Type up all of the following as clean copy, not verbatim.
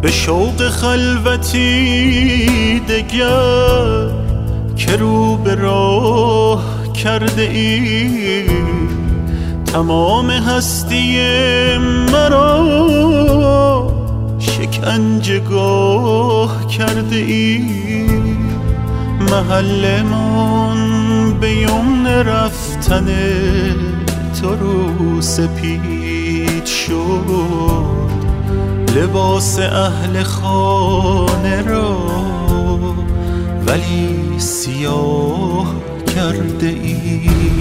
به شوق خلوتی دگر که رو به راه کرده ای، تمام هستی مرا شکنجهگاه کرده ای. محل من به یمن رفتن تو رو سپید شد، لباس اهل خانه را ولی سیاه کرده ای.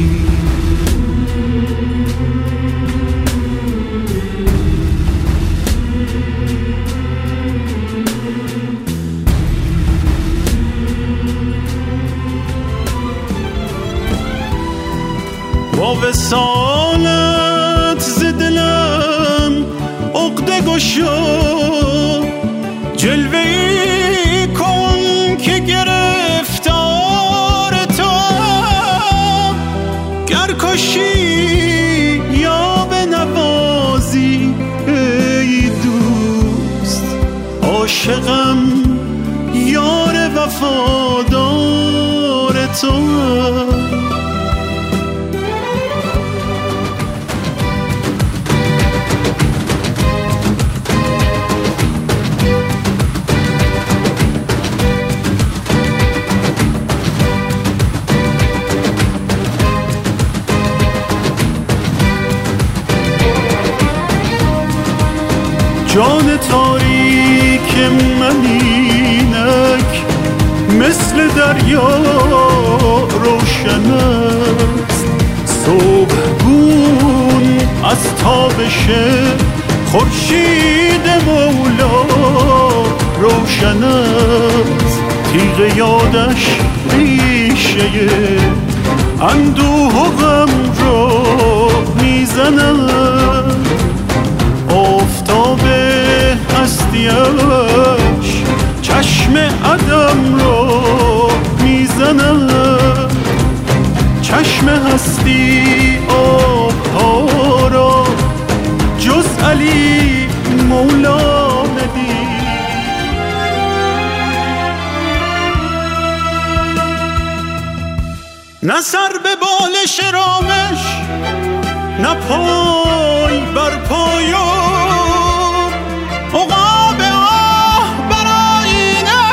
با وصالت ز دلم عقده گشا، جلوه‌ای کن که گرفتار توام. گر کشی یا بنوازی ای دوست، عاشقم یار وفادار توام. جان تاریک من اینک مثل دریا روشن است، صبحگون از تابش خورشید مولا روشن است. تیغ یادش ریشه اندوه و غم را میزند، آفتاب هستیش چشم عدم را میزند. چشم هستی آبها را جز علی مولا ندید. نه سر به بالش رامش، نه پای بر پای عقاب آه بر آینه.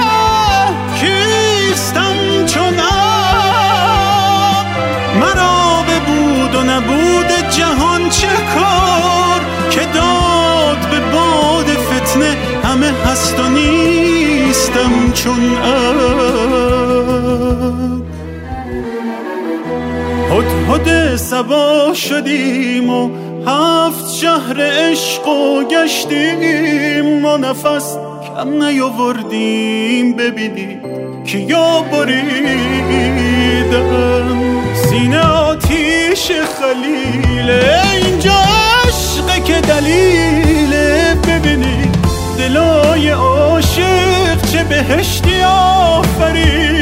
کیستم چون آب، مرا به بود و نبود جهان چه کار، که داد به باد فتنه همه هست و نیستم چون آب. هدهد صبا شدیم و 7 شهر عشق و گشتیم، و نفس کم نیاوردیم ببینیم که یا بریدن. سینه آتیش خلیله، اینجا عشقه که دلیله. ببینید دلای عاشق چه بهشتی آفرید.